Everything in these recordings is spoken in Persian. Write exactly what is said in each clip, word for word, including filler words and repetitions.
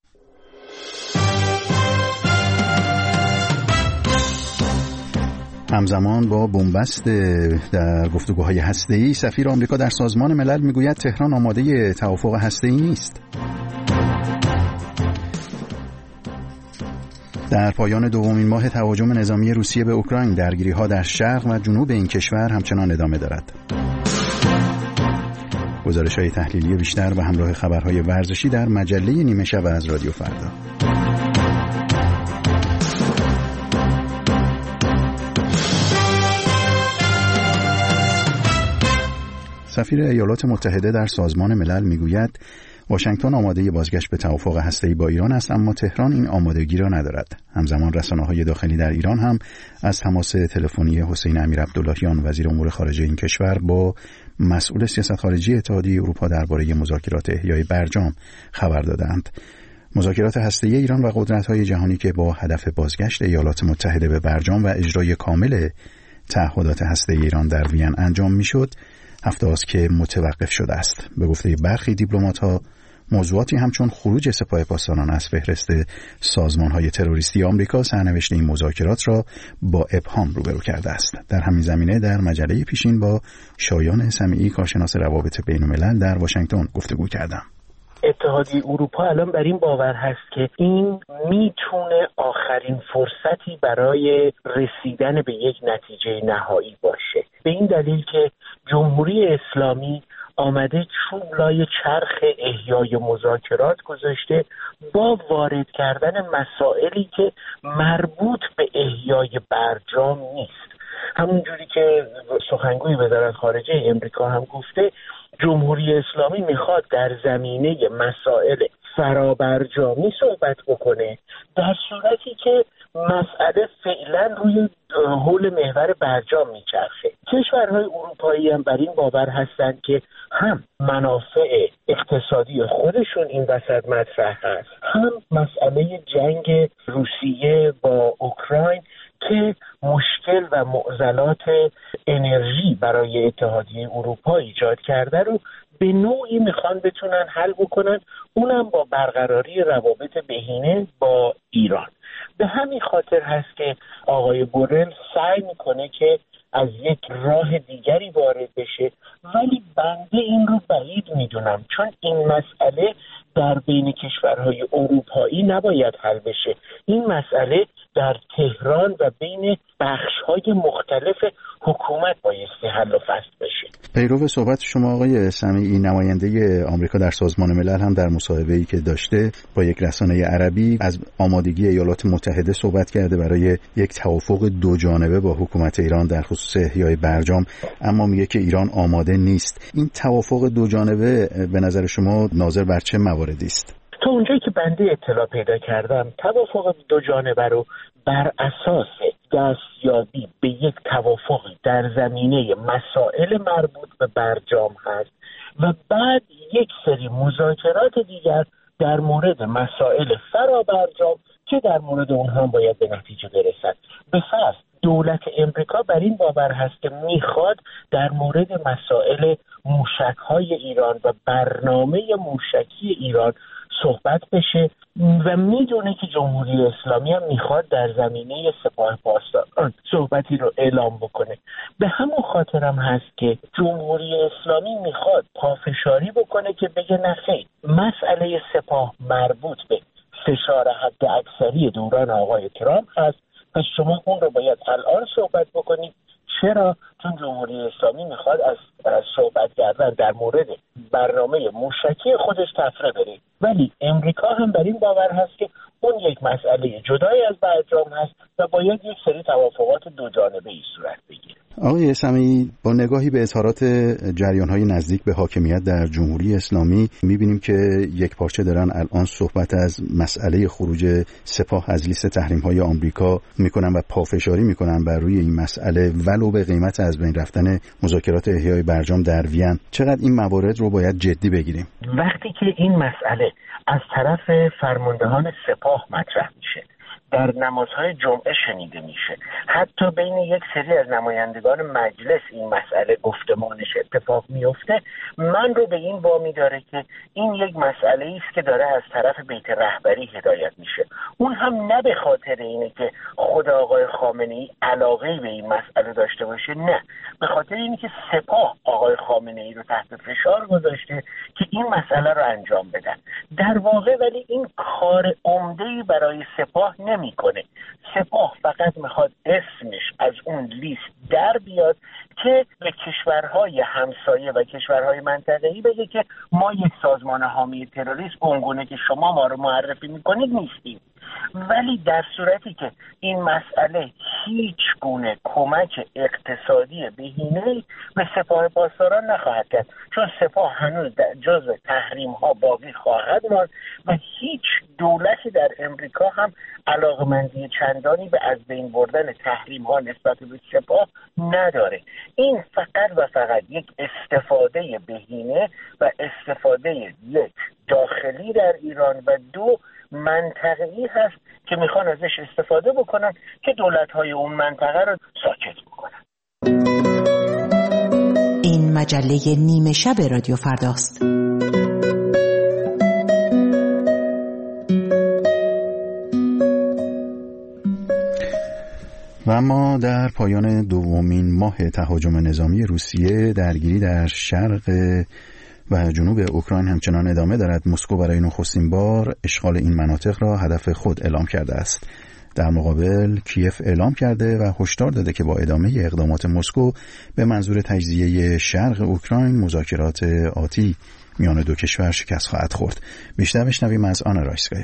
همزمان با بنبست در گفتگوهای هسته‌ای، سفیر آمریکا در سازمان ملل میگوید تهران آماده توافق هسته‌ای نیست. در پایان دومین ماه تهاجم نظامی روسیه به اوکراین، درگیری‌ها در شرق و جنوب این کشور همچنان ادامه دارد. گزارش‌های تحلیلی بیشتر و همراه خبرهای ورزشی در مجله نیمه شب از رادیو فردا. سفیر ایالات متحده در سازمان ملل میگوید واشنگتن آماده بازگشت به توافق هسته‌ای با ایران است، اما تهران این آمادگی را ندارد. همزمان رسانه‌های داخلی در ایران هم از تماس تلفنی حسین امیرعبداللهیان وزیر امور خارجه این کشور با مسئول سیاست خارجی اتحادیه اروپا درباره مذاکرات احیای برجام خبر دادند. مذاکرات هسته‌ای ایران و قدرت‌های جهانی که با هدف بازگشت ایالات متحده به برجام و اجرای کامل تعهدات هسته‌ای ایران در وین انجام می‌شد، هفته است که متوقف شده است. به گفته برخی دیپلمات‌ها، موضوعاتی همچون خروج سپاه پاسداران از فهرست سازمان‌های تروریستی آمریکا سرنوشت این مذاکرات را با ابهام روبرو کرده است. در همین زمینه در مجله پیشین با شایان سمیعی، کارشناس روابط بین‌الملل در واشنگتن گفتگو کردم. اتحادیه اروپا الان بر این باور هست که این میتونه آخرین فرصتی برای رسیدن به یک نتیجه نهایی باشه، به این دلیل که جمهوری اسلامی آمده چوب لای چرخ احیای مذاکرات گذاشته با وارد کردن مسائلی که مربوط به احیای برجام نیست. همونجوری که سخنگوی وزارت خارجه امریکا هم گفته، جمهوری اسلامی میخواد در زمینه مسائل فرابرجامی صحبت بکنه، در صورتی که مسئله فعلا روی حول محور برجام میچرخه. کشورهای اروپایی هم بر این باور هستند که هم منافع اقتصادی خودشون این وسط مطرح هست، هم مسئله جنگ روسیه با اوکراین که مشکل و معضلات انرژی برای اتحادیه اروپا ایجاد کرده رو به نوعی میخوان بتونن حل بکنن، اونم با برقراری روابط بهینه با ایران. به همین خاطر هست که آقای بورل سعی میکنه که از یک راه دیگری وارد بشه، ولی بنده این رو بعید میدونم، چون این مسئله در بین کشورهای اروپایی نباید حل بشه. این مسئله در تهران و بین بخش‌های مختلف حکومت بایستی حل و فصل بشه. پیرو صحبت شما آقای سمیعی، نماینده آمریکا در سازمان ملل هم در مصاحبه‌ای که داشته با یک رسانه عربی از آمادگی ایالات متحده صحبت کرده برای یک توافق دو جانبه با حکومت ایران در خصوص احیای برجام، اما میگه که ایران آماده نیست. این توافق دو جانبه به نظر شما ناظر بر چه مواردی است؟ تا اونجایی که بنده اطلاع پیدا کردم، توافق دو جانبه رو بر اساس دستیابی به یک توافق در زمینه مسائل مربوط به برجام هست و بعد یک سری مذاکرات دیگر در مورد مسائل فرا برجام که در مورد اونها باید به نتیجه برسد. به فرض دولت امریکا بر این باور هست که میخواد در مورد مسائل موشک‌های ایران و برنامه موشکی ایران صحبت بشه و میدونه که جمهوری اسلامی هم میخواد در زمینه سپاه پاسداران صحبتی رو اعلام بکنه. به همون خاطر هم هست که جمهوری اسلامی میخواد پافشاری بکنه که بگه نخیر، مسئله سپاه مربوط به فشار حد اکثری دوران آقای ترامپ هست، پس شما اون رو باید الان صحبت بکنید. چرا؟ چون جمهوری اسلامی میخواد از صحبت کردن در مورد برنامه موشکی خودش تفره بره، ولی امریکا هم بر این باور هست که اون یک مسئله جدای از برجام هست و باید یک سری توافقات دو جانبه ای صورت بگیره. آقای سمیعی، با نگاهی به اظهارات جریان‌های نزدیک به حاکمیت در جمهوری اسلامی می‌بینیم که یک پارچه دارن الان صحبت از مسئله خروج سپاه از لیست تحریم‌های آمریکا می‌کنن و پافشاری می‌کنن بر روی این مسئله ولو به قیمت از بین رفتن مذاکرات احیای برجام در وین. چقدر این موارد رو باید جدی بگیریم؟ وقتی که این مسئله از طرف فرماندهان سپاه مطرح میشه، در نمازهای جمعه شنیده میشه. حتی بین یک سری از نمایندگان مجلس این مسئله گفتمانش اتفاق میفته. من رو به این وامی داره که این یک مسئله است که داره از طرف بیت رهبری هدایت میشه. اون هم نه به خاطر اینه که خود آقای خامنه‌ای علاقه به این مسئله داشته باشه، نه، به خاطر اینه که سپاه آقای خامنه‌ای رو تحت فشار گذاشته که این مسئله رو انجام بدن. در واقع ولی این کار عمده‌ای برای سپاه نمی‌کنه. سپاه فقط میخواد اسمش از اون لیست در بیاد که به کشورهای همسایه و کشورهای منطقه‌ای بگه که ما یک سازمان حامی تروریسم اونگونه که شما ما رو معرفی میکنید نیستیم. ولی در صورتی که این مسئله هیچ گونه کمک اقتصادی بهینه‌ای به سپاه پاسداران نخواهد کرد، چون سپاه هنوز جزو تحریم ها باقی خواهد ماند و هیچ دولتی در امریکا هم علاقمندی چندانی به از بین بردن تحریم ها نسبت به سپاه نداره. این فقط و فقط یک استفاده بهینه و استفاده یک داخلی در ایران و دو منطقه‌ای هست که میخوان ازش استفاده بکنن که دولت‌های اون منطقه رو ساکت بکنن. این مجله نیمه شب رادیو فرداست. و اما در پایان دومین ماه تهاجم نظامی روسیه، درگیری در شرق و جنوب اوکراین همچنان ادامه دارد. مسکو برای نخستین بار اشغال این مناطق را هدف خود اعلام کرده است. در مقابل کیف اعلام کرده و هشدار داده که با ادامه اقدامات مسکو به منظور تجزیه شرق اوکراین مذاکرات آتی میان دو کشور شکست خواهد خورد. بیشتر بشنویم از آنا رایسکایا.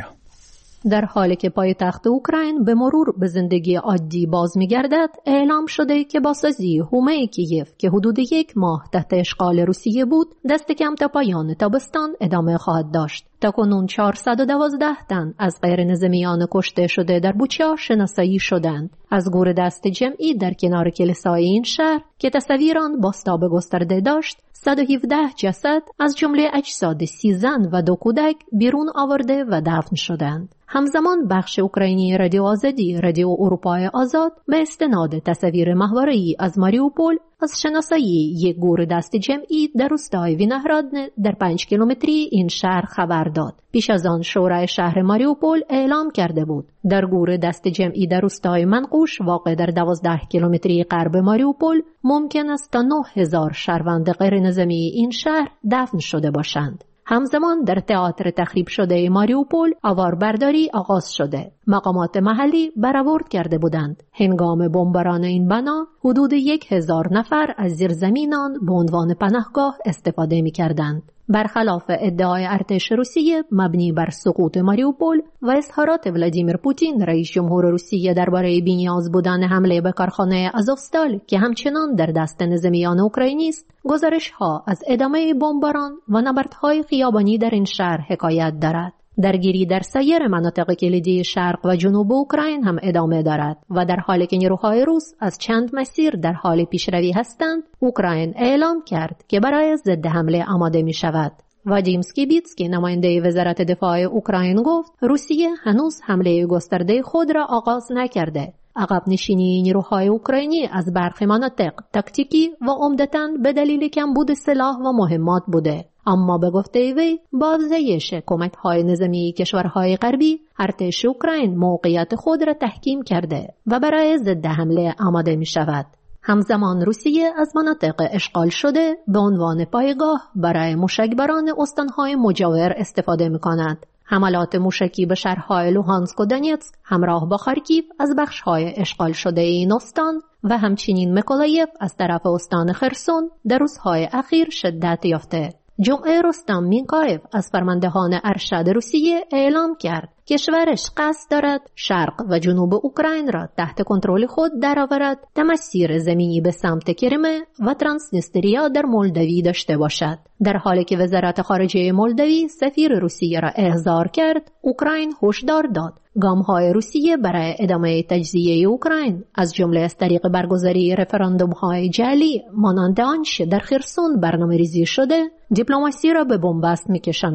در حالی که پایتخت اوکراین به مرور به زندگی عادی باز می‌گردد، اعلام شده که بازسازی حومه کیف که حدود یک ماه تحت اشغال روسیه بود، دست کم تا پایان تابستان ادامه خواهد داشت. تاکنون چهارصد و دوازده تن از غیر نظامیان کشته شده در بوچا شناسایی شدند. از گور دست جمعی در کنار کلیسای این شهر که تصاویر آن بازتاب گسترده داشت، صد و هفده جسد از جمله اجساد سی زن و دو کودک بیرون آورده و دفن شدند. همزمان بخش اوکراینی رادیو آزادی، رادیو اروپای آزاد، به استناد تصاویر ماهواره‌ای از ماریوپول از شناسایی یک گور دست جمعی در روستای وینهرادن در پنج کیلومتری این شهر خبر داد. پیش از آن شورای شهر ماریوپول اعلام کرده بود در گور دست جمعی در روستای منقوش واقع در دوازده کیلومتری غرب ماریوپول ممکن است تا نه هزار شهروند غیر نظامی این شهر دفن شده باشند. همزمان در تئاتر تخریب شده ماریوپول آواربرداری آغاز شده. مقامات محلی برآورد کرده بودند هنگام بمباران این بنا حدود یک هزار نفر از زیرزمینان به عنوان پناهگاه استفاده می کردند. برخلاف ادعای ارتش روسیه مبنی بر سقوط ماریوپول و اظهارات ولادیمیر پوتین رئیس جمهور روسیه درباره بی‌نیاز بودن حمله به کارخانه آزوفستال که همچنان در دست نظامیان اوکراینی است، گزارش‌ها از ادامه بمباران و نبردهای خیابانی در این شهر حکایت دارد. درگیری در سایر مناطق کلیدی شرق و جنوب اوکراین هم ادامه دارد و در حالی که نیروهای روس از چند مسیر در حال پیشروی هستند، اوکراین اعلام کرد که برای ضد حمله آماده می شود. وادیم سکیبیتسکی نماینده وزارت دفاع اوکراین گفت روسیه هنوز حمله گسترده خود را آغاز نکرده. عقب نشینی نیروهای اوکراینی از برخی مناطق تاکتیکی و عمدتاً به دلیل کمبود سلاح و مهمات بوده. اما به گفته وی با افزایش کمک‌های نظامی کشورهای غربی، ارتش اوکراین موقعیت خود را تحکیم کرده و برای ضد حمله آماده می شود. همزمان روسیه از مناطق اشغال شده به عنوان پایگاه برای موشکبران استانهای مجاور استفاده می کند. حملات موشکی به شهرهای لوهانسک و دونیتسک همراه با خارکیف از بخش‌های اشغال شده این استان و همچنین میکولایف از طرف استان خرسون در روزهای اخیر شدت یافته. جمعه رستم مینکایف از فرماندهان ارشد روسیه اعلام کرد کشورش قصد دارد شرق و جنوب اوکراین را تحت کنترل خود درآورد تا مسیر زمینی به سمت کریمه و ترانسنیستریا در مولداوی داشته باشد. در حالی که وزارت خارجه مولداوی سفیر روسیه را احضار کرد، اوکراین هشدار داد گام‌های روسیه برای ادامه تجزیه اوکراین از جمله از طریق برگزاری رفراندوم‌های جعلی مانند آنچه در خرسون برنامه‌ریزی شده، دیپلماسی را به بنبست می‌کشاند.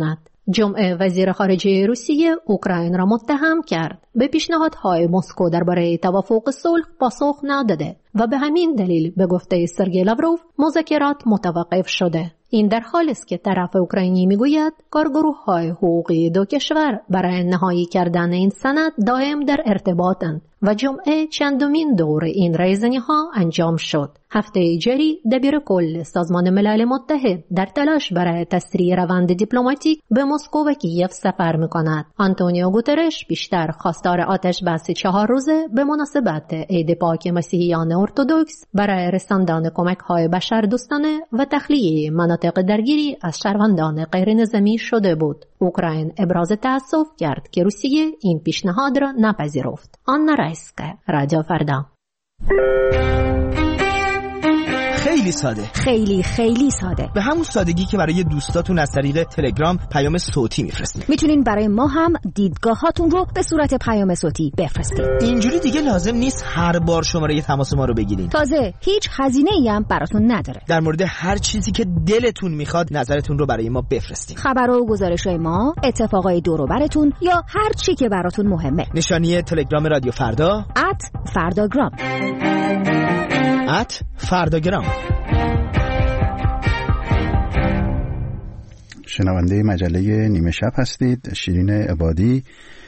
جمعه وزیر خارجه روسیه اوکراین را متهم کرد به پیشنهادهای مسکو درباره توافق صلح پاسخ نداده و به همین دلیل به گفته سرگئی لاوروف مذاکرات متوقف شده. این در حالی است که طرف اوکراینی میگوید کارگروه‌های حقوقی دو کشور برای نهایی کردن این سند دائم در ارتباطند و جمعه چندمین دور این رایزنی‌ها انجام شد. هفته جاری دبیر کل سازمان ملل متحد در تلاش برای تسریع روند دیپلماتیک به مسکو و کیف سفر می‌کند. آنتونیو گوترش بیشتر خواستار آتش بس چهار روزه به مناسبت عید پاک مسیحیان ارتدوکس برای رساندن کمک‌های بشردوستانه و تخلیه مناطق درگیری از شهروندان غیر نظامی شده بود. اوکراین ابراز تأسف کرد که روسیه این پیشنهاد را نپذیرفت. آنا رایسکا، رادیو فردا. خیلی ساده، خیلی خیلی ساده، به همون سادگی که برای دوستاتون از طریق تلگرام پیام صوتی میفرستید. میتونین برای ما هم دیدگاهاتون رو به صورت پیام صوتی بفرستید. اینجوری دیگه لازم نیست هر بار شماره تماس ما رو بگیرین. تازه هیچ هزینه‌ای هم براتون نداره. در مورد هر چیزی که دلتون میخواد نظرتون رو برای ما بفرستید. خبر و گزارش‌های ما، اتفاقای دور و براتون یا هر چی که براتون مهمه. نشانی تلگرام رادیو فردا ات فرداگرام ات فرداگرام. شنونده مجله نیمه شب هستید. شیرین عبادی،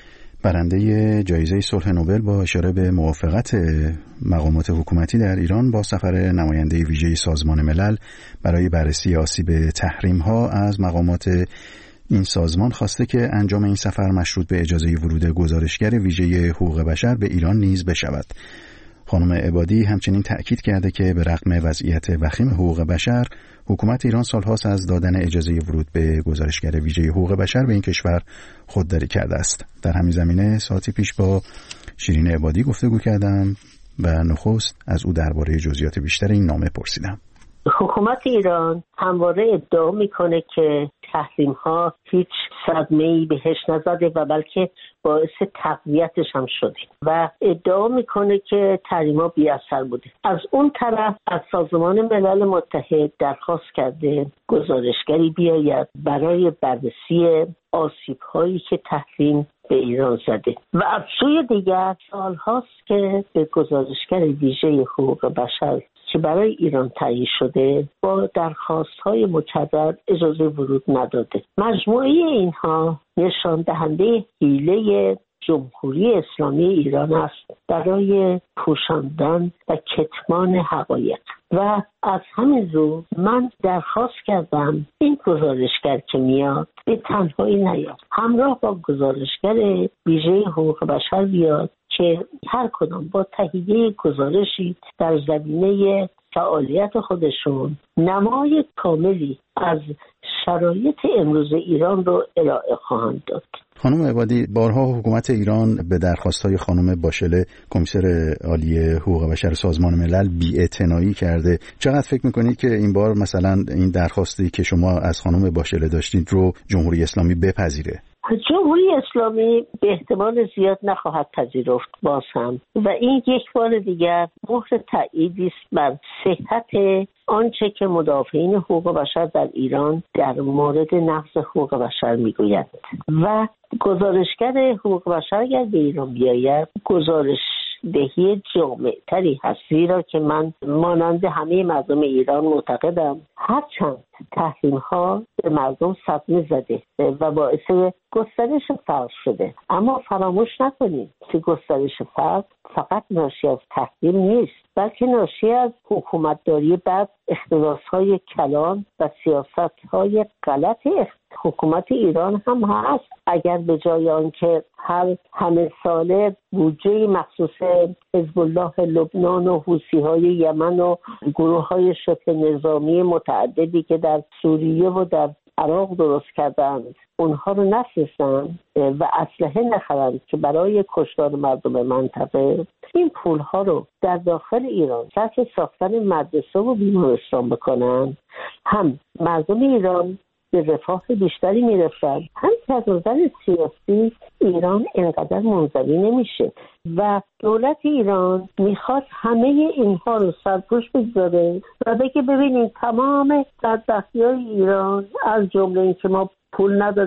برنده جایزه صلح نوبل، با اشاره به موافقت مقامات حکومتی در ایران با سفر نماینده ویژه سازمان ملل برای بررسی آسیب تحریم‌ها از مقامات این سازمان خواسته که انجام این سفر مشروط به اجازه ورود گزارشگر ویژه حقوق بشر به ایران نیز بشود. خانم عبادی همچنین تأکید کرده که به رغم وضعیت وخیم حقوق بشر، حکومت ایران سالهاست از دادن اجازه ورود به گزارشگر ویژه حقوق بشر به این کشور خودداری کرده است. در همین زمینه ساعتی پیش با شیرین عبادی گفتگو کردم و نخست از او درباره جزئیات بیشتر این نامه پرسیدم. حکومت ایران همواره ادعا میکنه که تحریم ها هیچ صدمه‌ای بهش نزده و بلکه باعث تقویتش هم شده و ادعا میکنه که تحریم ها بی اثر بوده. از اون طرف از سازمان ملل متحد درخواست کرده گزارشگری بیاید برای بررسی آسیب هایی که تحریم به ایران زده و از سوی دیگر سال هاست که به گزارشگر ویژه حقوق بشر که برای ایران تعیین شده با درخواست‌های مکرر اجازه ورود نداده. مجموعه اینها نشان دهنده حیله جمهوری اسلامی ایران است برای پوشاندن و کتمان حقایق و از همین رو من درخواست کردم این گزارشگر که میاد به تنهایی نیاد، همراه با گزارشگر ویژه حقوق بشر بیاد که هر کدام با تهیه گزارشی در زمینه فعالیت خودشون نمای کاملی از شرایط امروز ایران رو ارائه خواهند داد. خانم عبادی، بارها حکومت ایران به درخواست‌های خانم باشله، کمیسر عالی حقوق بشر سازمان ملل، بی‌اعتنایی کرده. چقدر فکر می‌کنید که این بار مثلا این درخواستی که شما از خانم باشله داشتید رو جمهوری اسلامی بپذیره؟ جمهوری اسلامی به احتمال زیاد نخواهد پذیرفت باز هم و این یک بار دیگر مهر تأییدی است بر صحت آنچه که مدافعین حقوق بشر در ایران در مورد نقض حقوق بشر میگویند و گزارشگر حقوق بشر اگر به ایران بیاید گزارش دهی جامع تری هست، زیرا که من مانند همه مردم ایران معتقدم هرچند تحریم ها به مردم صدمه زده و باعث گسترش فقر شده، اما فراموش نکنید که گسترش فقر فقط ناشی از تحریم نیست، بلکه ناشی از حکومتداری بد، اختلاس‌های کلان و سیاست‌های غلط حکومت ایران هم هست. اگر به جای آنکه هر همه ساله بودجه مخصوص حزب الله لبنان و حوثی‌های یمن و گروه‌های شبه نظامی متعددی که در سوریه و در عراق درست کردند اونها رو نفرستند و اسلحه نخرند که برای کشتار مردم منطقه، این پولها رو در داخل ایران صرف ساختن مدرسه و بیمارستان بکنن، هم مردم ایران به رفاه بیشتری میرسن، هم از نظر سیاسی ایران اینقدر منزوی نمیشه و دولت ایران میخواد همه اینها رو سرپوش بگذاره و بگه ببینید تمام بدبختی‌های ایران از جمله این که ما پول نداریم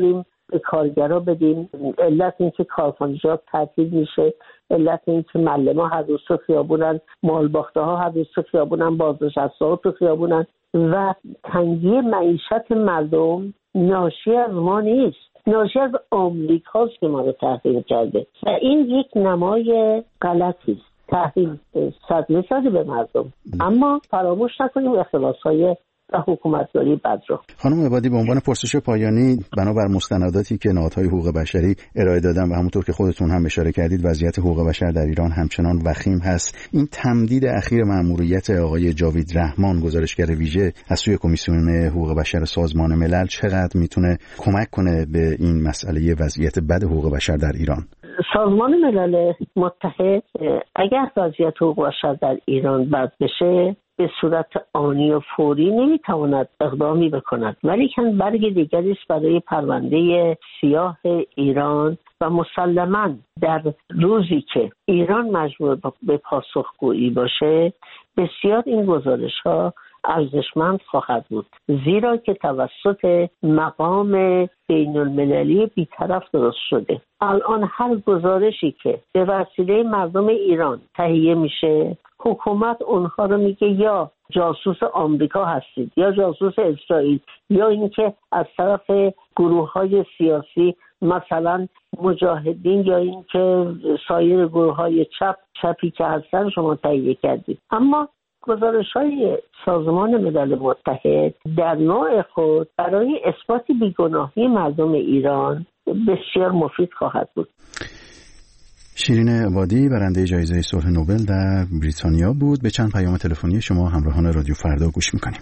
به کارگرا بدیم. علت این که کارخانجات تعطیل میشه، علت این که معلم‌ها هر روز تو خیابونن، مالباخته‌ها هر روز تو خیابونن، بازنشسته‌ها تو خیابونن و تنگی معیشت مردم ناشی از ما نیست، ناشی از آمریکاست که ما رو تحریم کرده و این یک نمای غلطی است. تحریم صدمه زده به مردم، اما فراموش نکنیم اختلاس‌های و حکومتداری بد رو. خانم عبادی، به عنوان پرسش پایانی بنابر مستنداتی که نهادهای حقوق بشری ارائه دادن و همونطور که خودتون هم اشاره کردید وضعیت حقوق بشر در ایران همچنان وخیم هست، این تمدید اخیر مأموریت آقای جاوید رحمان گزارشگر ویژه از سوی کمیسیون حقوق بشر سازمان ملل چقدر میتونه کمک کنه به این مسئله وضعیت بد حقوق بشر در ایران؟ سازمان ملل متحد اگر وضعیت حقوق بشر در ایران بد بشه به صورت آنی و فوری نمیتواند اقدامی بکند، ولی کن برگ دیگری است برای پرونده سیاه ایران و مسلماً در روزی که ایران مجبور به پاسخگویی باشه بسیار این گزارش ها ارزشمند خواهد بود، زیرا که توسط مقام بین المللی بیطرف درست شده. الان هر گزارشی که به وسیله مردم ایران تهیه میشه حکومت اونها رو میگه یا جاسوس آمریکا هستید یا جاسوس اسرائیل یا اینکه از طرف گروه‌های سیاسی مثلا مجاهدین یا اینکه سایر گروه‌های چپ چپی که هستن شما تهیه کردید. اما گزارش‌های سازمان ملل متحد در نوع خود برای اثبات بیگناهی مردم ایران بسیار مفید خواهد بود. شیرین عبادی برنده جایزه صلح نوبل در بریتانیا بود. به چند پیام تلفنی شما همراهان رادیو فردا گوش می‌کنیم.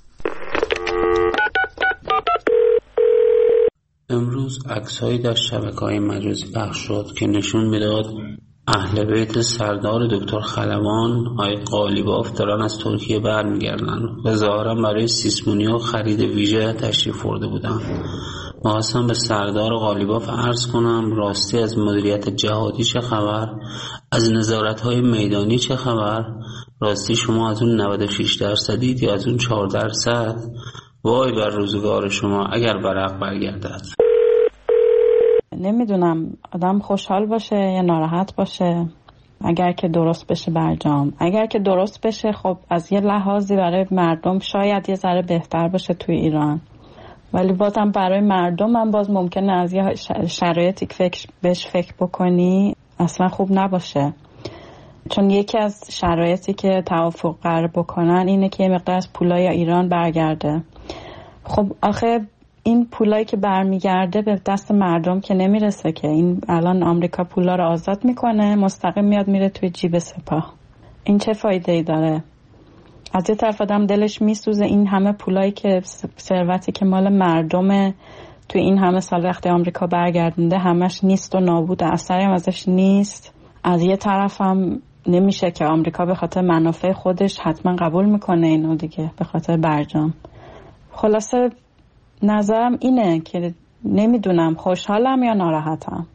امروز عکس‌هایی در شبکه‌های مجازی پخش شد که نشون می‌داد اهل بیت سردار دکتر خلبان آقای قالیباف دارن از ترکیه برمیگردن و ظاهرا برای سیسمونی و خرید ویژه تشریف برده بودن. می‌خواستم به سردار قالیباف عرض کنم راستی از مدیریت جهادی چه خبر؟ از نظارت‌های میدانی چه خبر؟ راستی شما از اون نود و شش درصدید یا از اون چهار درصد؟ وای بر روزگار شما اگر برق برگردد. نمیدونم آدم خوشحال باشه یا ناراحت باشه. اگر که درست بشه برجام، اگر که درست بشه خب از یه لحاظی برای مردم شاید یه ذره بهتر باشه توی ایران، ولی بازم برای مردم من باز ممکنه از یه شرایطی فکر بهش فکر بکنی اصلا خوب نباشه، چون یکی از شرایطی که توافق قرار بکنن اینه که یه مقدار از پولای ایران برگرده. خب آخه این پولایی که برمیگرده به دست مردم که نمیرسه که. این الان آمریکا پولا رو آزاد میکنه مستقیم میاد میره توی جیب سپاه. این چه فایده ای داره؟ از یه طرف آدم دلش میسوزه این همه پولایی که ثروتی که مال مردم توی این همه سال وقتی آمریکا برگردونده همش نیست و نابوده، اثری هم ازش نیست. از یه طرف هم نمیشه که آمریکا به خاطر منافع خودش حتما قبول میکنه اینو دیگه به خاطر برجام. خلاصه نظرم اینه که نمیدونم خوشحالم یا ناراحتم.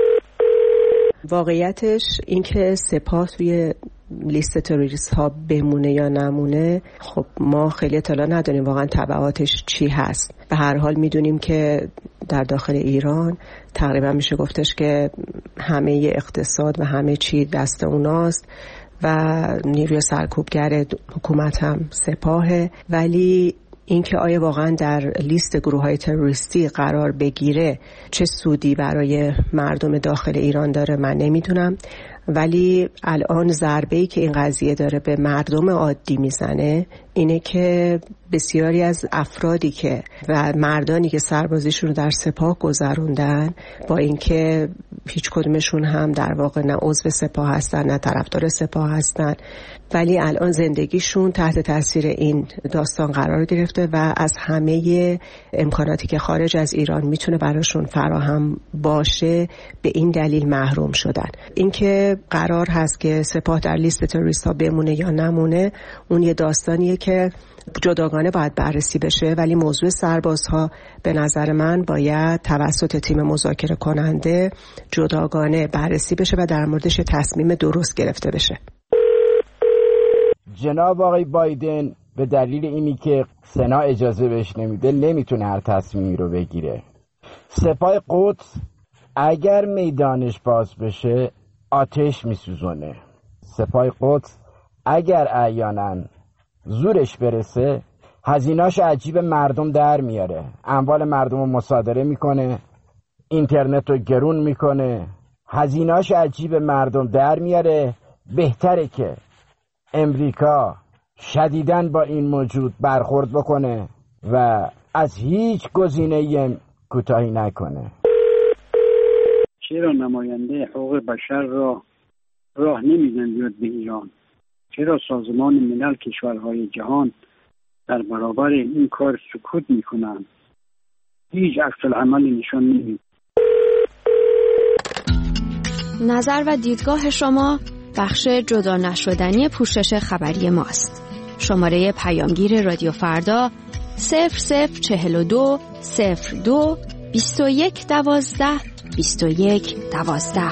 واقعیتش این که سپاه توی لیست تروریست ها بمونه یا نمونه خب ما خیلی اطلاع نداریم واقعا تبعاتش چی هست. به هر حال میدونیم که در داخل ایران تقریبا میشه گفتش که همه اقتصاد و همه چی دست اوناست و نیروی سرکوبگر حکومت هم سپاهه، ولی اینکه آیا واقعا در لیست گروه‌های تروریستی قرار بگیره چه سودی برای مردم داخل ایران داره من نمیدونم، ولی الان ضربه‌ای که این قضیه داره به مردم عادی میزنه اینه که بسیاری از افرادی که و مردانی که سربازیشون رو در سپاه گذروندن با اینکه هیچ کدومشون هم در واقع نه عضو سپاه هستن نه طرفدار سپاه هستن، ولی الان زندگیشون تحت تاثیر این داستان قرار گرفته و از همه امکاناتی که خارج از ایران میتونه براشون فراهم باشه به این دلیل محروم شدن. اینکه قرار هست که سپاه در لیست تروریست ها بمونه یا نمونه اون یه داستانیه که جداگانه باید بررسی بشه، ولی موضوع سربازها به نظر من باید توسط تیم مذاکره کننده جداگانه بررسی بشه و در موردش تصمیم درست گرفته بشه. جناب آقای بایدن به دلیل اینی که سنا اجازه بهش نمیده نمیتونه هر تصمیمی رو بگیره. سپاه قدس اگر میدانش باز بشه آتش میسوزونه. سپاه قدس اگر احیانا زورش برسه هزینه‌اش عجیب مردم در میاره، اموال مردم رو مصادره میکنه، اینترنت رو گرون میکنه، هزینه‌اش عجیب مردم در میاره. بهتره که امریکا شدیداً با این موجود برخورد بکنه و از هیچ گزینه‌ای کوتاهی نکنه. چرا نماینده حقوق بشر را راه نمیدن بیاد به ایران؟ چرا سازمان ملل کشورهای جهان در برابر این کار سکوت میکنن؟ هیچ عکس العملی نشان نمیده. نظر و دیدگاه شما بخش جدا نشدنی پوشش خبری ماست. شماره پیامگیر رادیو فردا صفر صفر چهل و دو صفر دو بیست و یک دوازده بیست و یک دوازده.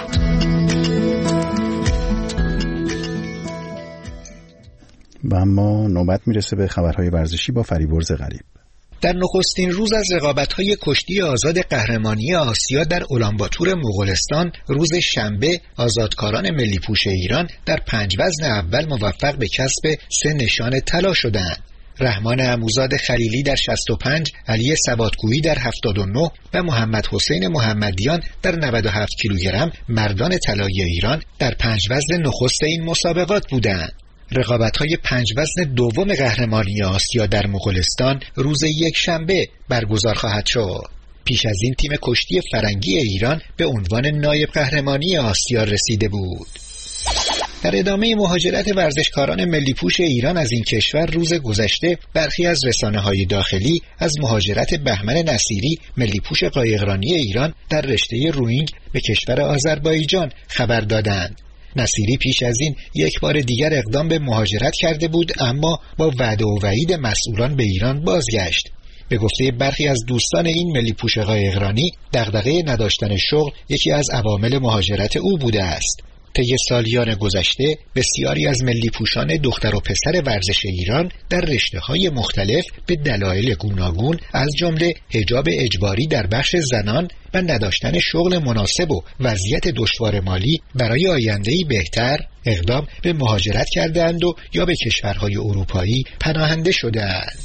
و اما نوبت میرسه به خبرهای ورزشی با فریبرز غریب. در نخستین روز از رقابت‌های کشتی آزاد قهرمانی آسیا در اولانباتور مغولستان روز شنبه آزادکاران ملی پوش ایران در پنج وزن اول موفق به کسب سه نشان طلا شدند. رحمان عموزاد خلیلی در شصت و پنج، علی سوادکویی در هفتاد و نه و محمد حسین محمدیان در نود و هفت کیلوگرم مردان طلایی ایران در پنج وزن نخست این مسابقات بودند. رقابت‌های پنج وزن دوم قهرمانی آسیا در مغولستان روز یک شنبه برگزار خواهد شد. پیش از این تیم کشتی فرنگی ایران به عنوان نایب قهرمانی آسیا رسیده بود. در ادامه مهاجرت ورزشکاران ملی پوش ایران از این کشور روز گذشته برخی از رسانه‌های داخلی از مهاجرت بهمن نصیری ملی پوش قایقرانی ایران در رشته روینگ به کشور آذربایجان خبر دادند. نصیری پیش از این یک بار دیگر اقدام به مهاجرت کرده بود، اما با وعده و وعید مسئولان به ایران بازگشت. به گفته برخی از دوستان این ملی پوش قایقرانی، دغدغه نداشتن شغل یکی از عوامل مهاجرت او بوده است. طی سالیان گذشته بسیاری از ملی پوشان دختر و پسر ورزش ایران در رشته‌های مختلف به دلایل گوناگون از جمله حجاب اجباری در بخش زنان و نداشتن شغل مناسب و وضعیت دشوار مالی برای آینده‌ای بهتر اقدام به مهاجرت کردند و یا به کشورهای اروپایی پناهنده شدند.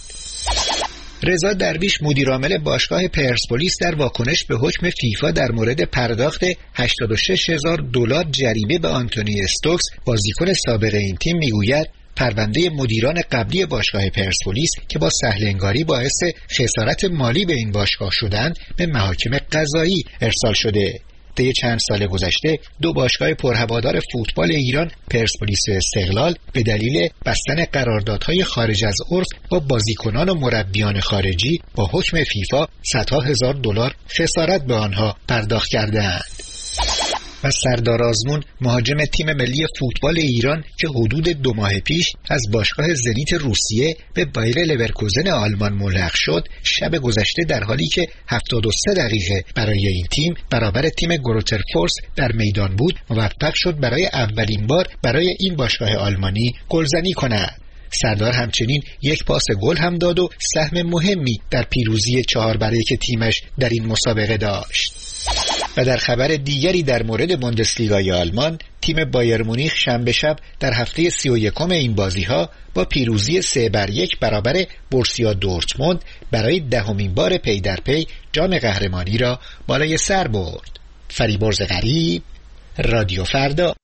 رضا درویش مدیرعامل باشگاه پرسپولیس در واکنش به حکم فیفا در مورد پرداخت هشتاد و شش هزار دلار جریمه به آنتونی استوکس بازیکن سابق این تیم میگوید پرونده مدیران قبلی باشگاه پرسپولیس که با سهل‌انگاری باعث خسارت مالی به این باشگاه شدند به محاکم قضایی ارسال شده. طی چند سال گذشته دو باشگاه پرهوادار فوتبال ایران پرسپولیس و استقلال به دلیل بستن قراردادهای خارج از عرف با بازیکنان و مربیان خارجی با حکم فیفا صدها هزار دلار خسارت به آنها پرداخت کردند. و سردار آزمون مهاجم تیم ملی فوتبال ایران که حدود دو ماه پیش از باشگاه زنیت روسیه به بایر لورکوزن آلمان ملحق شد، شب گذشته در حالی که هفتاد و سه دقیقه برای این تیم برابر تیم گروترفورس در میدان بود موفق شد برای اولین بار برای این باشگاه آلمانی گلزنی کند. سردار همچنین یک پاس گل هم داد و سهم مهمی در پیروزی چهار بر یک تیمش در این مسابقه داشت. و در خبر دیگری در مورد بوندسلیگای آلمان، تیم بایر مونیخ شنبه شب در هفته سی و یکم این بازی‌ها با پیروزی سه بر یک برابر بورسیا دورتموند برای دهمین بار پی در پی جام قهرمانی را بالای سر برد. فریبرز غریب، رادیو فردا.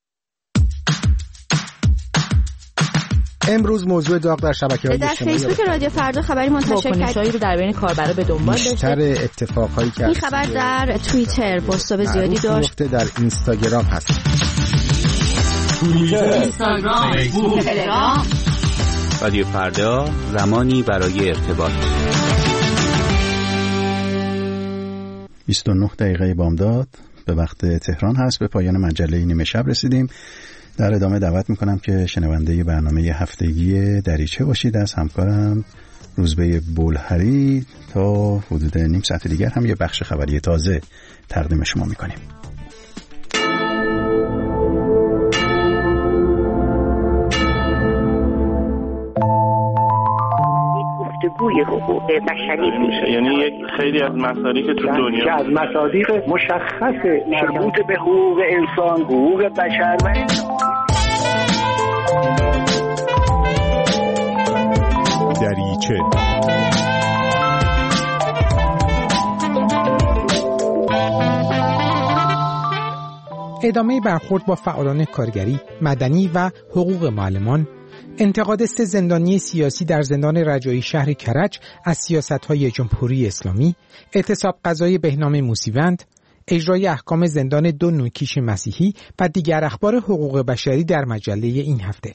امروز موضوع داغ در شبکه‌های اجتماعی در فیسبوک رادیو فردا خبری منتشر کرد رو در بین کاربرا به دنبال داشته. بیشتر اتفاقایی که این خبر در توییتر پست زیادی داشت. در اینستاگرام هست. اینستاگرام، تلگرام. رادیو فردا، زمانی برای ارتباط. بیست و نه دقیقه بامداد به وقت تهران هست. به پایان مجله نیمه شب رسیدیم. در ادامه دعوت میکنم که شنونده برنامه هفتگی دریچه باشید. از همکارم روزبه بولهری تا حدود نیم ساعت دیگر هم یه بخش خبری تازه تقدیم شما میکنیم. بازگوی حقوق بشری میشه. یعنی یک خیلی از مصادیق تو دنیا که از مصادیق مشخص مربوط به حقوق انسان، حقوق بشر و دریچه ادامه برخورد با فعالان کارگری، مدنی و حقوق معلمان، انتقاد سه زندانی سیاسی در زندان رجایی شهر کرج از سیاست‌های جمهوری اسلامی، اعتصاب قضایی بهنام موسیوند، اجرای احکام زندان دو نوکیش مسیحی و دیگر اخبار حقوق بشری در مجله این هفته.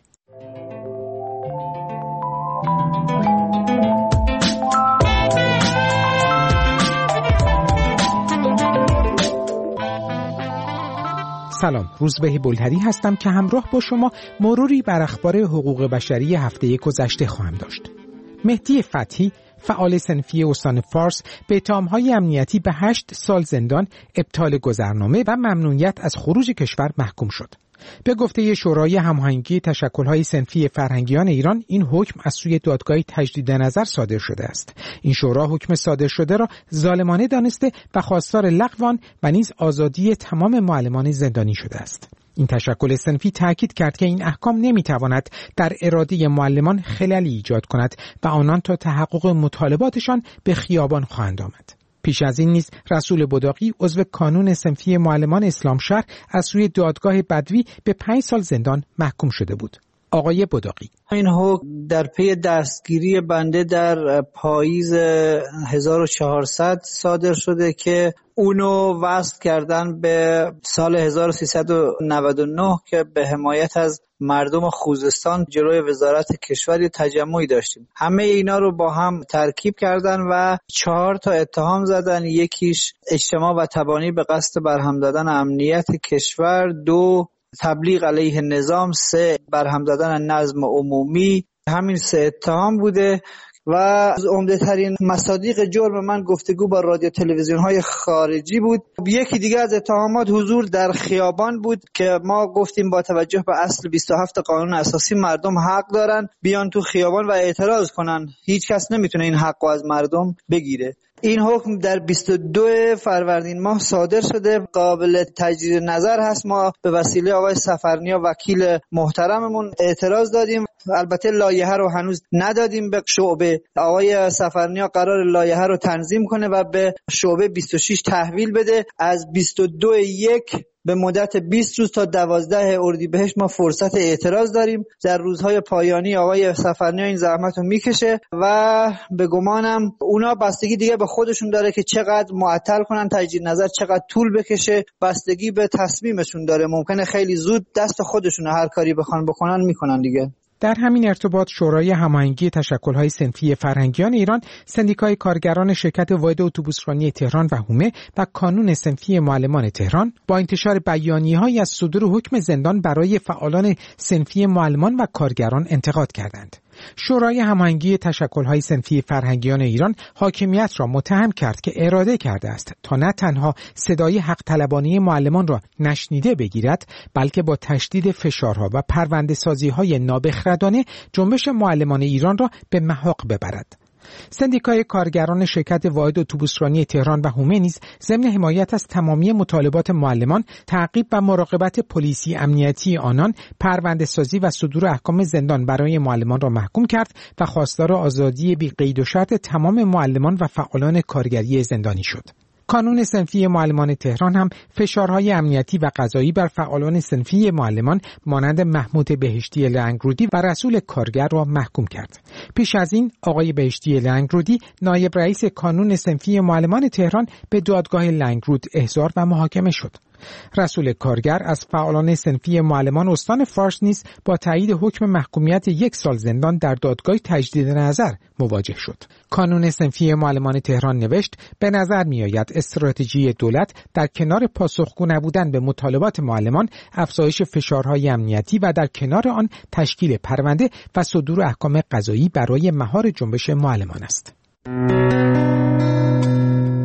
سلام، روزبه بلهری هستم که همراه با شما مروری بر اخبار حقوق بشری هفته گذشته خواهم داشت. مهدی فتحی، فعال صنفی استان فارس، به اتهام‌های امنیتی به هشت سال زندان، ابطال گذرنامه و ممنوعیت از خروج کشور محکوم شد. به گفته شورای هماهنگی تشکل‌های صنفی فرهنگیان ایران، این حکم از سوی دادگاه تجدید نظر صادر شده است. این شورا حکم صادر شده را ظالمانه دانسته و خواستار لغو آن و نیز آزادی تمام معلمان زندانی شده است. این تشکل صنفی تاکید کرد که این احکام نمیتواند در اراده معلمان خللی ایجاد کند و آنان تا تحقق مطالباتشان به خیابان خواهند آمد. پیش از این نیز رسول بداقی عضو کانون صنفی معلمان اسلام شهر از سوی دادگاه بدوی به پنج سال زندان محکوم شده بود. آقای بداقی: این حکم در پی دستگیری بنده در پاییز هزار و چهارصد صادر شده که اونو وصل کردن به سال هزار و سیصد و نود و نه که به حمایت از مردم خوزستان جلوی وزارت کشور تجمعی داشتیم. همه اینا رو با هم ترکیب کردن و چهار تا اتهام زدن. یکیش اجتماع و تبانی به قصد برهم دادن امنیت کشور، دو تبلیغ علیه نظام، سه برهم دادن نظم عمومی. همین سه اتهام بوده و از عمده ترین مصادیق جرم من گفتگو با رادیو تلویزیون های خارجی بود. یکی دیگه از اتهامات حضور در خیابان بود که ما گفتیم با توجه به اصل بیست و هفت قانون اساسی مردم حق دارن بیان تو خیابان و اعتراض کنن. هیچ کس نمیتونه این حق رو از مردم بگیره. این حکم در بیست و دو فروردین ماه صادر شده، قابل تجدید نظر هست. ما به وسیله آقای سفرنیا وکیل محترممون اعتراض دادیم. البته لایحه رو هنوز ندادیم به شعبه. آقای سفرنیا قرار لایحه رو تنظیم کنه و به شعبه بیست و شش تحویل بده. از بیست و دو یک به مدت بیست روز تا دوازده اردیبهشت ما فرصت اعتراض داریم. در روزهای پایانی آقای سفرنیا این زحمت رو میکشه و به گمانم اونا بستگی دیگه به خودشون داره که چقدر معطل کنن تجدید نظر، چقدر طول بکشه، بستگی به تصمیمشون داره. ممکنه خیلی زود دست خودشون هر کاری بخوان بکنن میکنن دیگه. در همین ارتباط شورای هماهنگی تشکل‌های صنفی فرهنگیان ایران، سندیکای کارگران شرکت واحد اتوبوسرانی تهران و هومه و کانون صنفی معلمان تهران با انتشار بیانیه‌هایی از صدور حکم زندان برای فعالان صنفی معلمان و کارگران انتقاد کردند. شورای هماهنگی تشکل‌های صنفی فرهنگیان ایران حاکمیت را متهم کرد که اراده کرده است تا نه تنها صدای حق طلبانه معلمان را نشنیده بگیرد، بلکه با تشدید فشارها و پرونده‌سازی‌های نابخردانه جنبش معلمان ایران را به محاق ببرد. سندیکای کارگران شرکت واحد اتوبوسرانی تهران و هومه نیز ضمن حمایت از تمامی مطالبات معلمان، تعقیب و مراقبت پلیسی امنیتی آنان، پرونده‌سازی و صدور احکام زندان برای معلمان را محکوم کرد و خواستار آزادی بی قید و شرط تمام معلمان و فعالان کارگری زندانی شد. کانون صنفی معلمان تهران هم فشارهای امنیتی و قضایی بر فعالان صنفی معلمان مانند محمود بهشتی لنگرودی و رسول کارگر را محکوم کرد. پیش از این آقای بهشتی لنگرودی، نایب رئیس کانون صنفی معلمان تهران، به دادگاه لنگرود احضار و محاکمه شد. رسول کارگر از فعالان صنفی معلمان استان فارس نیز با تایید حکم محکومیت یک سال زندان در دادگاه تجدید نظر مواجه شد. کانون صنفی معلمان تهران نوشت: به نظر می آید استراتژی دولت در کنار پاسخگو نبودن به مطالبات معلمان، افزایش فشارهای امنیتی و در کنار آن تشکیل پرونده و صدور احکام قضایی برای مهار جنبش معلمان است.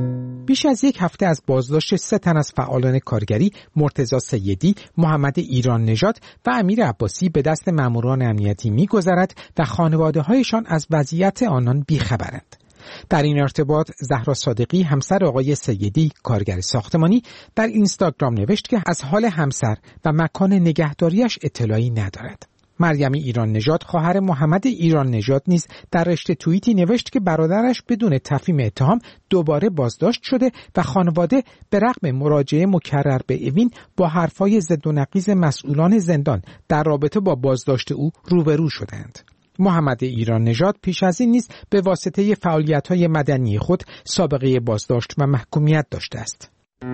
بیش از یک هفته از بازداشت سه تن از فعالان کارگری، مرتضی سیدی، محمد ایران نژاد و امیر عباسی به دست ماموران امنیتی می‌گذرد و خانواده‌هایشان از وضعیت آنان بی‌خبرند. در این ارتباط زهرا صادقی همسر آقای سیدی کارگر ساختمانی در اینستاگرام نوشت که از حال همسر و مکان نگهداریش اطلاعی ندارد. مریم ایران نژاد خواهر محمد ایران نژاد نیز در رشته توییتی نوشت که برادرش بدون تفهیم اتهام دوباره بازداشت شده و خانواده به رغم مراجعه مکرر به اوین با حرفای ضد و نقیض مسئولان زندان در رابطه با بازداشت او روبرو شدند. محمد ایران نژاد پیش از این نیز به واسطه فعالیت‌های مدنی خود سابقه بازداشت و محکومیت داشته است.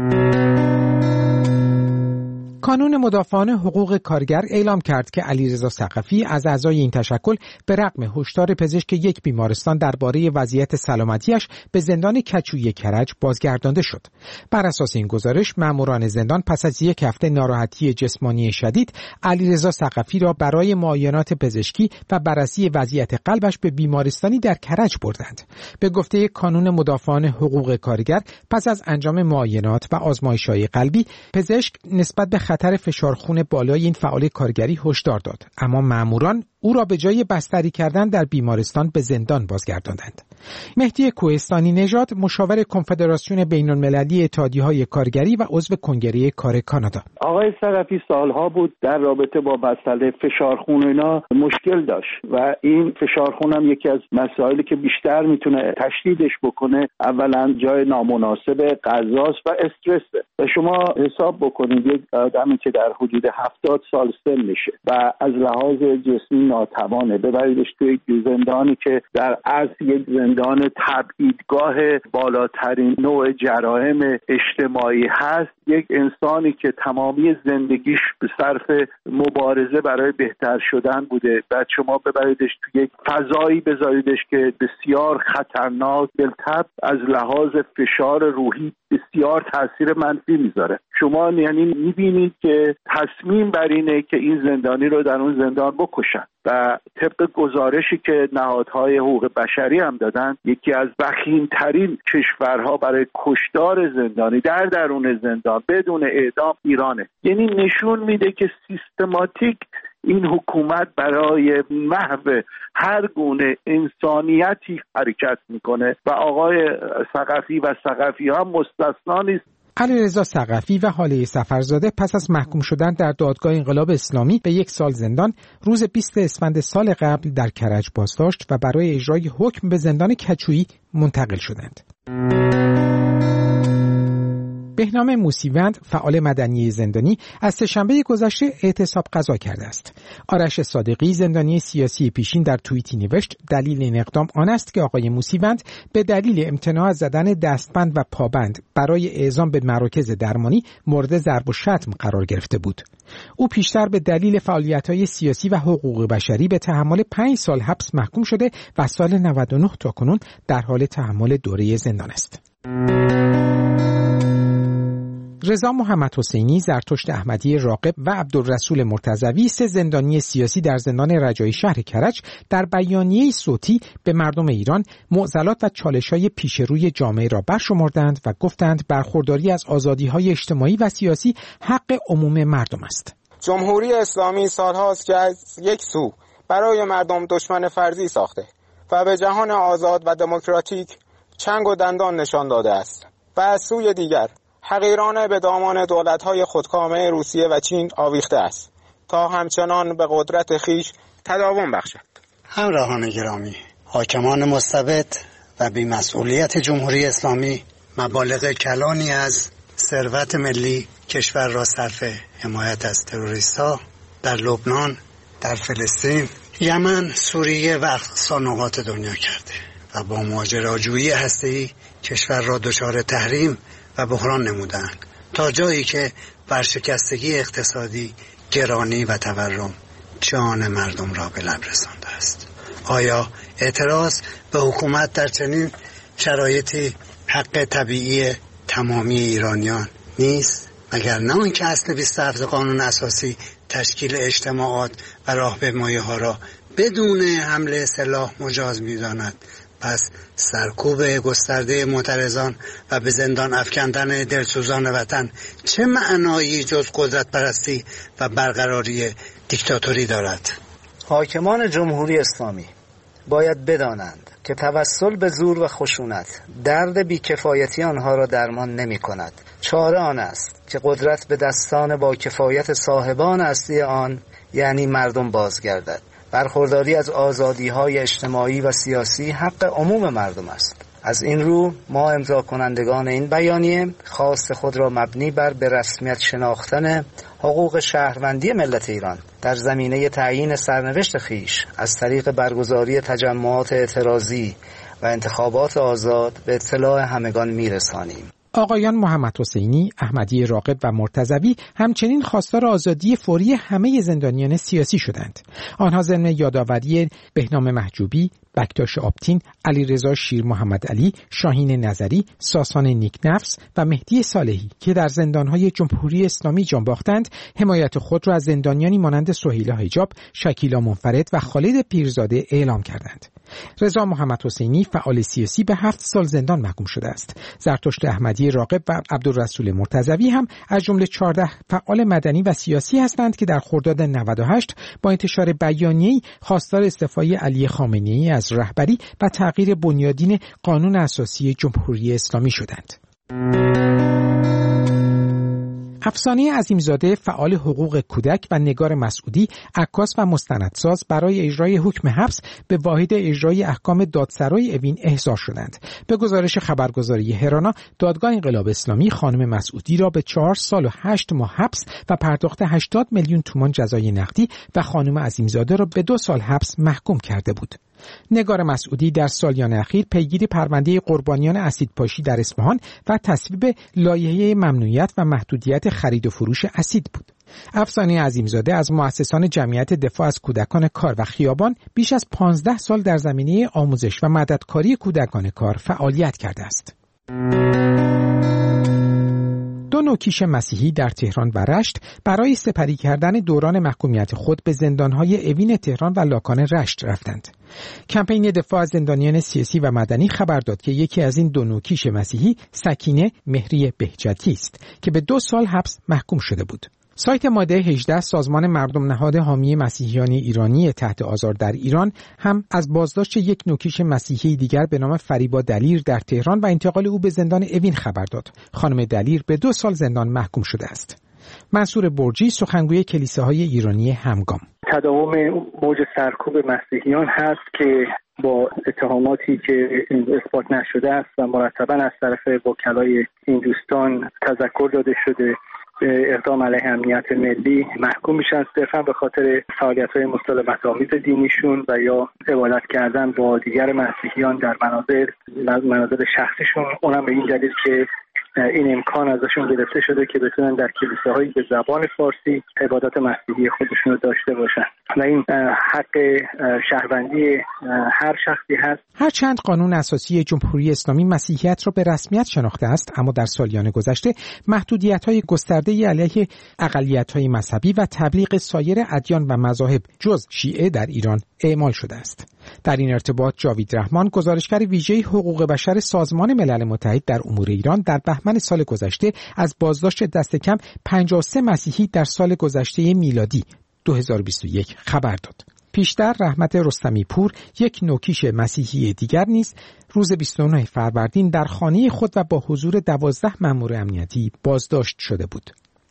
کانون مدافعان حقوق کارگر اعلام کرد که علیرضا ثقفی از اعضای این تشکل به رغم هشدار پزشک یک بیمارستان درباره وضعیت سلامتیش به زندان کچوی کرج بازگردانده شد. بر اساس این گزارش ماموران زندان پس از یک هفته ناراحتی جسمانی شدید علیرضا ثقفی را برای معاینات پزشکی و بررسی وضعیت قلبش به بیمارستانی در کرج بردند. به گفته کانون مدافعان حقوق کارگر پس از انجام معاینات و آزمایش‌های قلبی پزشک نسبت به خطر فشار خون بالای این فعال کارگری هشدار داد، اما ماموران او را به جای بستری کردن در بیمارستان به زندان بازگرداندند. مهدی کوهستانی نژاد مشاور کنفدراسیون بین‌المللی اتحادیه‌های کارگری و عضو کنگره کار کانادا: آقای ثقفی سالها بود در رابطه با مسئله فشارخون اینا مشکل داشت و این فشارخون هم یکی از مسائلی که بیشتر میتونه تشدیدش بکنه اولا جای نامناسب غذاست و استرسه. و شما حساب بکنید یک آدمی که در حدود هفتاد سال سن میشه و از لحاظ جسمی ناتوانه، ببریدش توی زندانی که در اصل یک زندان تبعیدگاه بالاترین نوع جرایم اجتماعی هست، یک انسانی که تمامی زندگیش به صرف مبارزه برای بهتر شدن بوده، بعد شما ببریدش توی یک فضایی بذاریدش که بسیار خطرناک، بالطبع از لحاظ فشار روحی بسیار تاثیر منفی میذاره. شما یعنی میبینید که تصمیم بر اینه که این زندانی رو در اون زندان بکشن و طبق گزارشی که نهادهای حقوق بشری هم دادن یکی از وخیم‌ترین کشورها برای کشتار زندانی در درون زندان بدون اعدام ایرانه. یعنی نشون میده که سیستماتیک این حکومت برای محو هر گونه انسانیتی حرکت میکنه و آقای ثقفی و ثقفی ها مستثنا نیست. علیرضا ثقفی و هاله سفرزاده پس از محکوم شدن در دادگاه انقلاب اسلامی به یک سال زندان روز بیست اسفند سال قبل در کرج بازداشت و برای اجرای حکم به زندان کچویی منتقل شدند. بهنام موسیوند فعال مدنی زندانی از سه‌شنبه گذشته اعتصاب قضا کرده است. آرش صادقی زندانی سیاسی پیشین در توییتی نوشت دلیل این اقدام آن است که آقای موسیوند به دلیل امتناع از زدن دستبند و پابند برای اعزام به مراکز درمانی مورد ضرب و شتم قرار گرفته بود. او پیشتر به دلیل فعالیت‌های سیاسی و حقوق بشری به تحمل پنج سال حبس محکوم شده و سال نود و نه تا کنون در حال تحمل دوره زندان است. رضا محمد حسینی، زرتشت احمدی راغب و عبدالرسول مرتضوی، سه زندانی سیاسی در زندان رجایی شهر کرج، در بیانیه صوتی به مردم ایران معضلات و چالش‌های پیش روی جامعه را برشمردند و گفتند برخورداری از آزادی‌های اجتماعی و سیاسی حق عموم مردم است. جمهوری اسلامی سالهاست که از یک سو برای مردم دشمن فرضی ساخته و به جهان آزاد و دموکراتیک چنگ و دندان نشان داده است و از سوی دیگر حقیرانه به دامان دولت‌های خودکامه روسیه و چین آویخته است تا همچنان به قدرت خیش تداوم بخشد. همراهان گرامی، حاکمان مستبد و بی‌مسئولیت جمهوری اسلامی مبالغ کلانی از ثروت ملی کشور را صرف حمایت از تروریست‌ها در لبنان، در فلسطین، یمن، سوریه و اقصا نقاط دنیا کرده و با ماجراجویی هسته‌ای کشور را دچار تحریم و بحران نمودند تا جایی که ورشکستگی اقتصادی، گرانی و تورم جان مردم را به لب رسانده است. آیا اعتراض به حکومت در چنین شرایطی حق طبیعی تمامی ایرانیان نیست؟ مگر نه آنکه اصل بیست و هفت قانون اساسی تشکیل اجتماعات و راهپیمایی‌ها را بدون حمله سلاح مجاز می‌داند؟ پس سرکوب گسترده معترضان و به زندان افکندن دلسوزان وطن چه معنایی جز قدرت پرستی و برقراری دیکتاتوری دارد؟ حاکمان جمهوری اسلامی باید بدانند که توسل به زور و خشونت درد بیکفایتی آنها را درمان نمی کند. چاره آن است که قدرت به دستان با کفایت صاحبان اصلی آن یعنی مردم بازگردد. برخورداری از آزادی‌های اجتماعی و سیاسی حق عموم مردم است. از این رو ما امضا کنندگان این بیانیه خواست خود را مبنی بر به رسمیت شناختن حقوق شهروندی ملت ایران در زمینه تعیین سرنوشت خیش از طریق برگزاری تجمعات اعتراضی و انتخابات آزاد به اطلاع همگان میرسانیم. آقایان محمد حسینی، احمدی راغب و مرتضوی همچنین خواستار آزادی فوری همه زندانیان سیاسی شدند. آنها ضمن یادآوری بهنام محجوبی، بکتاش آبتین، علیرضا شیر محمد علی، شاهین نظری، ساسان نیکنفس و مهدی صالحی که در زندانهای جمهوری اسلامی جان باختند، حمایت خود را از زندانیانی مانند سهیلا حجاب، شکیلا منفرد و خالد پیرزاده اعلام کردند. رضا محمد حسینی فعال سیاسی به هفت سال زندان محکوم شده است. زرتشت احمدی راغب و عبدالرسول مرتضوی هم از جمله چهارده فعال مدنی و سیاسی هستند که در خرداد نود و هشت با انتشار بیانیه‌ای خواستار استعفای علی خامنه‌ای از رهبری و تغییر بنیادین قانون اساسی جمهوری اسلامی شدند. افسانه عظیمزاده فعال حقوق کودک و نگار مسعودی عکاس و مستندساز برای اجرای حکم حبس به واحد اجرای احکام دادسرای اوین احضار شدند. به گزارش خبرگزاری هرانا، دادگاه انقلاب اسلامی خانم مسعودی را به چهار سال و هشت ماه حبس و پرداخت هشتاد میلیون تومان جزای نقدی و خانم عظیمزاده را به دو سال حبس محکوم کرده بود. نگار مسعودی در سالیان اخیر پیگیر پرونده قربانیان اسیدپاشی در اصفهان و تصویب لایحه ممنوعیت و محدودیت خرید و فروش اسید بود. افسانه عظیمزاده از مؤسسان جمعیت دفاع از کودکان کار و خیابان بیش از پانزده سال در زمینه آموزش و مددکاری کودکان کار فعالیت کرده است. دو نوکیش مسیحی در تهران و رشت برای سپری کردن دوران محکومیت خود به زندانهای اوین تهران و لاکان رشت رفتند. کمپین دفاع از زندانیان سیاسی و مدنی خبر داد که یکی از این دو نوکیش مسیحی سکینه مهری بهجتی است که به دو سال حبس محکوم شده بود. سایت ماده هجده سازمان مردم نهاد حامی مسیحیان ایرانی تحت آزار در ایران هم از بازداشت یک نوکیش مسیحی دیگر به نام فریبا دلیر در تهران و انتقال او به زندان اوین خبر داد. خانم دلیر به دو سال زندان محکوم شده است. منصور برجی، سخنگوی کلیساهای ایرانی همگام: تداوم موج سرکوب مسیحیان هست که با اتهاماتی که اثبات نشده است و مرتباً از طرف وکلای این دوستان تذکر داده شده به اقدام علیه امنیت ملی محکوم میشن، صرفا به خاطر فعالیت‌های مسالمت‌آمیز دینیشون و یا عبادت کردن با دیگر مسیحیان در منازل منازل شخصیشون، اونم به این دلیل که این امکان ازشون گرفته شده که بتونن در کلیساهایی به زبان فارسی عبادات مسیحی خودشون رو داشته باشن و این حق شهروندی هر شخصی هست. هرچند قانون اساسی جمهوری اسلامی مسیحیت را به رسمیت شناخته است، اما در سالیان گذشته محدودیت‌های گسترده‌ای علیه اقلیت‌های مذهبی و تبلیغ سایر ادیان و مذاهب جز شیعه در ایران اعمال شده است. در این ارتباط جاوید رحمان، گزارشگر ویژه حقوق بشر سازمان ملل متحد در امور ایران، در بهمن سال گذشته از بازداشت دست کم پنجاه و سه مسیحی در سال گذشته میلادی دو هزار و بیست و یک خبر داد. پیشتر رحمت رستمی پور، یک نوکیش مسیحی دیگر نیز روز بیست و نه فروردین در خانه خود و با حضور دوازده مأمور امنیتی بازداشت شده بود.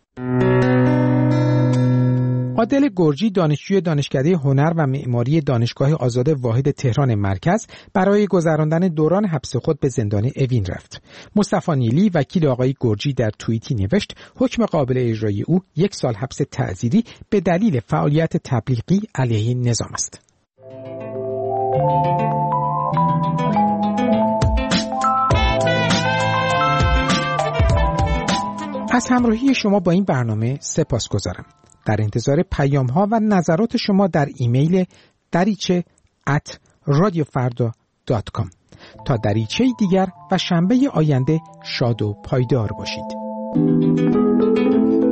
عادل گرجی، دانشجوی دانشکده هنر و معماری دانشگاه آزاد واحد تهران مرکز، برای گذراندن دوران حبس خود به زندان اوین رفت. مصطفی نیلی، وکیل آقای گرجی، در توییتی نوشت حکم قابل اجرای او یک سال حبس تعزیری به دلیل فعالیت تبلیغی علیه نظام است. از همراهی شما با این برنامه سپاسگزارم. در انتظار پیام ها و نظرات شما در ایمیل دریچه ات رادیو فردا دات کام. تا دریچه دیگر و شنبه آینده شاد و پایدار باشید.